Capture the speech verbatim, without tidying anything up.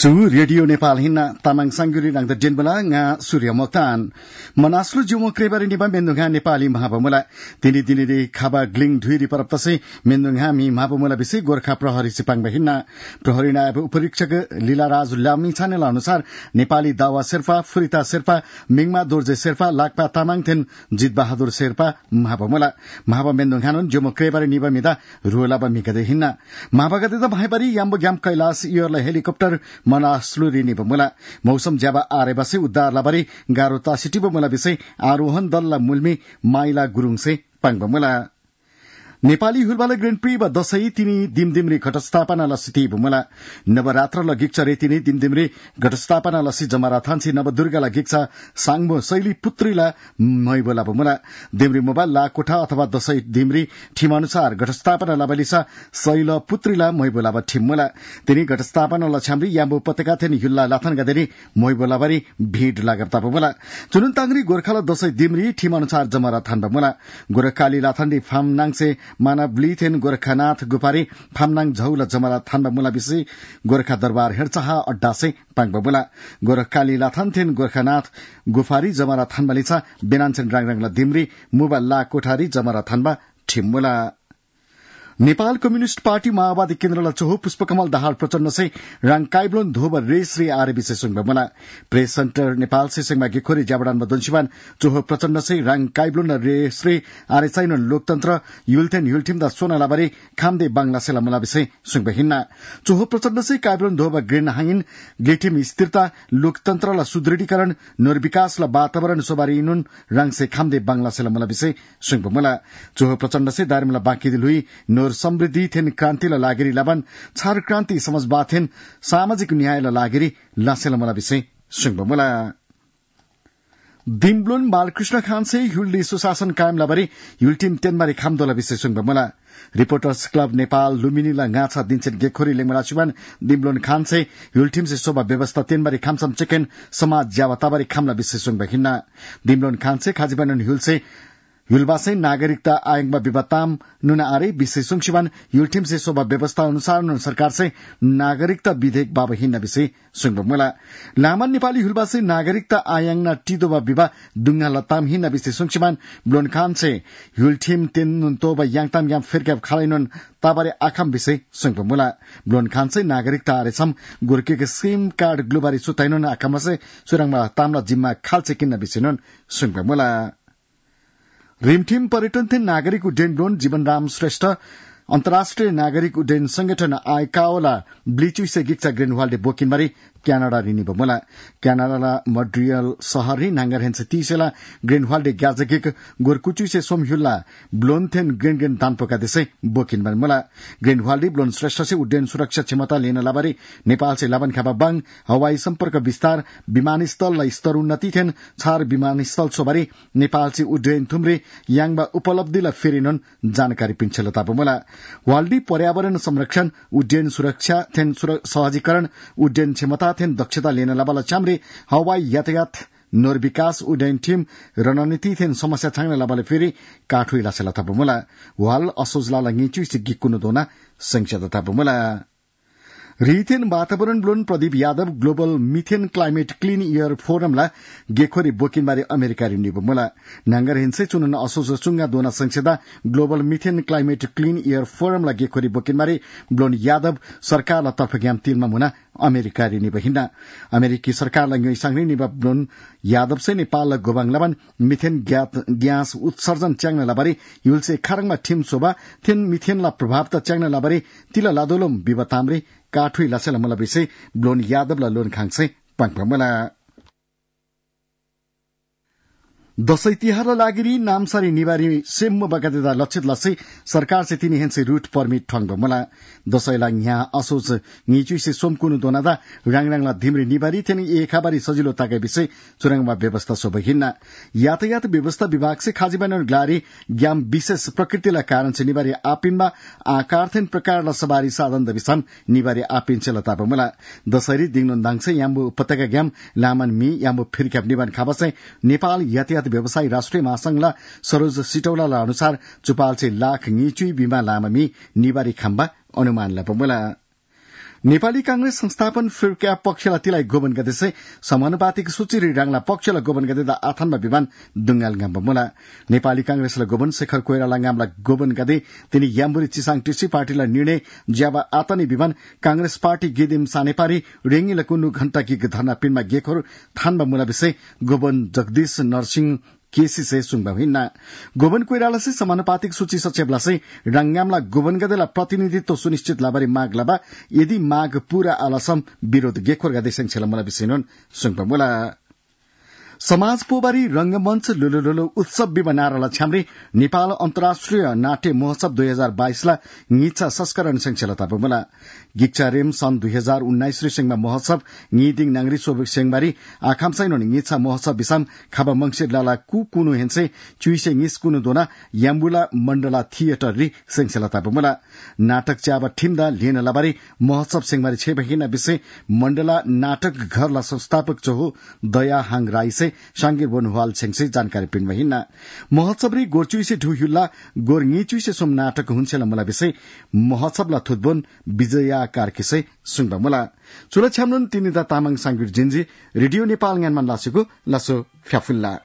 Su Radio Nepal hina tamang sangguri nang the dinbala nga Surya Moktan. Manaslu jumo krebari ni ba mendunga Nepali mahabamula. Tini tini di khaba gling dhuiri paraptase mendunga mi mahabamula bisi Gorkha प्रहरी सिपाङ बहिना प्रहरी नायब उपरीक्षक लीलाराज लामी छानेल अनुसार नेपाली दावा शेर्पा फुरिता शेर्पा मिङमा दोर्जे शेर्पा लाक्पा तामाङ थेन जित बहादुर शेर्पा महाबमला महाब मेन्दुङान जुमो क्रेबारी निबा मिदा रुलाबा मिगदे हिन्ना महाबगदे त भाइबारी याम्बो ग्याम कैलाश इयरला हेलिकप्टर मनास्लु रिनी बमुला मौसम ज्याबा आरे बसे उद्धार लाबारी गारो तासिटी बमुला बिसे आरोहण दलला मुल्मी माइला गुरुङसे पाङ बमुला नेपाली हुलबाला ग्रेन्ड प्री ब दशै तिनी दिमदिमरी घटस्थापना लसिति बुमला नवरात्र लगिक्छ रे तिनी दिमदिमरी घटस्थापना लसि जमारा थान्सी नवदुर्गा लगिक्छ सांगमो शैली पुत्रीला मैबला बुमला दिमरी मोबाइल ला कोठा अथवा दशै दिमरी ठिम अनुसार घटस्थापना लबलिसा शैल पुत्रीला मैबला ब ठिमला तिनी घटस्थापना लछामरी याम्बो पतका थेनी हुल्ला लाथन गदेनी मैबला बरी भीड लागरता बुमला चुनुन तांगरी गोरखाला दशै दिमरी ठिम अनुसार जमारा थान बुमला गोरखाली लाथनदी फाम नाङसे मानवलीथेन गोरखानाथ गुपारी फामनाङ झौला जमरा थान्बा मुला बिसी गोरखा दरबार हेरचाहा अड्डा से पाङबा मुला गोरखाली लाथानथेन गोरखानाथ गुफारी जमरा थान्बालिसा बेनान्छन राङराङला दिमरी मुबा ला कोठारी जमरा थान्बा ठिमुला नेपाल कम्युनिस्ट पार्टी माओवादी केन्द्रला चोहो पुष्पकमल दाहाल प्रचण्ड से राङकाइब्लोन धोब रेश्री आरे विशेष बमला प्रेस सेन्टर नेपाल से सेंगमा गेखोरी जाबडान बदनसिवान चोहो प्रचण्ड से राङकाइब्लोन रेश्री आरे चाहिँ लोकतन्त्र युलथेन युलथिम दा सोना लाबारी खामदे बांग्ला सेला मला विषय सुंग हिन्ना चोहो प्रचण्ड से काइब्लोन धोब ग्रेन हाइन ग्लेटिम स्थिरता लोकतन्त्रला सुदृढीकरण नोर विकासला वातावरण सोबारी इनुन राङसे खामदे बांग्ला सेला मला विषय सुंग बमला चोहो प्रचण्ड से दारिमला बाँकी दिलुई नोर समृद्धि थेन क्रान्तिला लागेरी लबन छार क्रान्ति समझबा थेन सामाजिक न्यायला लागेरी लासेला मला विषय सुंगबमुला दिमब्लोन बालकृष्ण खान से हुल्डी सुशासन कायम लाबरी युल्टिम तेनबारी खामदोला विषय सुंगबमुला रिपोर्टर्स क्लब नेपाल लुम्बिनीला गाछा दिन्छेन गेखोरी लेमरा चिवान दिमब्लोन खान से युल्टिम से शोभा व्यवस्था तेनबारी खामसम चिकन समाज ज्यावताबारी खामला विषय सुंग हिन्ना दिमब्लोन खान से खाजिबानन हुल से युलबासै नागरिकता आयोगमा विवादताम नुना आरे विशेष सुंगशिवान युलटिम से शोभा व्यवस्था अनुसार नुन सरकार से नागरिकता विधेयक बाबा हिन्ना विषय सुंगमुला लामान नेपाली हुलबासै नागरिकता आयोगना टिदोबा विवा दुंगा लताम हिन्ना विषय सुंगशिवान ब्लोन खान से युलटिम तेन नुन तोबा यांगताम याम फिरके खालाइनुन ताबारे आखाम विषय सुंगमुला ब्लोन खान से नागरिकता आरेसम गुरके के सिम कार्ड ग्लोबारी सुताइनुन आखाम से सुरंगमा तामला जिम्मा खालचे किन्ना विषय नुन सुंगमुला रिमठिम पर्यटन थे नागरिक उड्डयन ड्रोन जीवनराम श्रेष्ठ अन्तर्राष्ट्रिय नागरिक उड्डयन संगठन आइकाओला ब्लिचुइसे गिक्चा ग्रेनवालले बोकिनबारी क्यानाडा रिनी बमला क्यानाडाला मड्रियल शहरी नांगर हेन्से तीसेला ग्रेनवालले ग्याजगिक गोरकुचुइसे सोमह्युल्ला ब्लोनथेन ग्रेन ग्रेन दानपोका देशे बोकिन बमला ग्रेनवालले ब्लोन श्रेष्ठ से उड्डयन सुरक्षा क्षमता लेन लाबारी नेपाल से लाबन खाबा बाङ हवाई सम्पर्क विस्तार विमानस्थल स्तर उन्नति थेन छार विमानस्थल सोबारी नेपाल से उड्डयन थुम्रे याङबा उपलब्धिला फेरिनन जानकारी पिन्छलता बमला वाल्डी पर्यावरण संरक्षण उड्डयन सुरक्षा थेन सहजीकरण उड्डयन क्षमता थेन दक्षता लेन लाबाला चाम्रे हवाई यातायात नोर विकास उड्डयन टीम रणनीति थेन समस्या छाङ्ने लाबाले फेरि काठुई लासेला थाबमुला वाल असोजला लंगिचु सिग्गी कुनो दोना संक्षता थाबमुला रिथेन वातावरण ब्लोन Pradeep Yadav global methane climate clean year फोरमला गेखोरी बोकिनबारी अमेरिका रिन्डिबो मुला नांगर हिंसे चुनन असोज चुंगा दोना संसदा global methane climate clean year फोरमला गेखोरी बोकिनबारी ब्लोन यादव सरकारला तर्फ ग्याम तिरमा मुना अमेरिका रिनिबो हिन्ना अमेरिकी सरकारला ङै सांग्री निबा ब्लोन यादव से नेपाल गोबाङ लबन मिथेन ग्यास उत्सर्जन च्याङ्न लाबारी युलसे खारङमा ठिम सोबा थेन मिथेनला प्रभाव त च्याङ्न लाबारी तिला लादोलम विबताम्रे काठुई लासेला मला विषय ब्लोन यादवला लोन खाङसे पाङपमला दशै तिहारला लागिरी नामसारी निवारी सेम्म बगादेदा लक्षित लसे सरकार से तिनी हेन्से रूट परमिट ठंग बमला दशैला यहाँ असोज ङिचुइ से सोमकुनु दोनादा राङराङला धिमरी निवारी थेनी एखाबारी सजिलो ताके विषय चुरङमा व्यवस्था सोभ हिन्ना यातायात व्यवस्था विभाग से खाजिबानर ग्लारी ग्याम विशेष प्रकृतिला कारण से निवारी आपिनमा आकार थेन प्रकारला सवारी साधन दबिसम निवारी आपिन चलता बमला दशैरी दिङनो दाङसे याम्बु उपत्यका ग्याम लामन मी याम्बु फिरक्याप निवान खाबसे नेपाल यातायात व्यवसायी राष्ट्रिय महासंघला सरोज सिटौलाला अनुसार चुपाल से लाख ङिचुई बिमा लाममी निवारी खम्बा अनुमान लपमुला नेपाली कांग्रेस संस्थापन फिर्का पक्षलाई तिलाई गोबन गदेसे समानुपातिक सूची रांगला पक्षलाई गोबन गदेदा आथानमा विमान दुंगाल गाम मुला नेपाली कांग्रेसलाई गोबन शेखर कोइराला गामला गोबन गदे तिनी याम्बुरी चिसाङ टिसी पार्टीलाई निर्णय ज्याबा आतनी विमान कांग्रेस पार्टी गिदिम सानेपारी रेंगी लकुन्नु घण्टा गिग धरना पिनमा गेखोर थानमा मुला विषय गोबन जगदीश नरसिंह केसी से सुंगबा हिन्ना गोबन कोइराला से समानुपातिक सूची सचिवला से रंगामला गोबन गदेला प्रतिनिधित्व सुनिश्चित लाबारी माग लाबा यदि माग पूरा आलसम विरोध गेखोर गदे संक्षेला मुला विषयन सुंगबा मुला समाज पोबारी रंगमंच लुलुलुलु उत्सव बिमा नाराला छ्याम्रे नेपाल अन्तर्राष्ट्रिय नाट्य महोत्सव दुई हजार बाइसला ङिचा संस्करण संक्षेलता बुमला गिक्चा रेम सन् दुई हजार उन्नाइस रिसिङमा महोत्सव ङिदिङ नांगरी सोबिक सेङबारी आखामसाइन ङिचा महोत्सव बिसाम खाबा मंगसिर लाला कु कुनु हेन्से चुइसे ङिस कुनु दोना याम्बुला मण्डला थिएटर रि संक्षेलता बुमला नाटक च्याबा ठिम्दा लिन लाबारी महोत्सव सेङबारी छे बहिना विषय मण्डला नाटक घरला संस्थापक चहो दया हाङ राई से सांगीर बोनवाल छेङसे जानकारी पिन महिना महोत्सवरी गोरचुइसे ढुहुल्ला गोर ङिचुइसे सोम नाटक हुन्छेला मुला विषय महोत्सवला थुतबोन विजया कार्केसे सुङबा मुला चुला छ्यामनुन तिनिदा तामाङ सांगीर जिन्जी रेडियो नेपाल ज्ञानमा लासेको लासो फ्याफुल्ला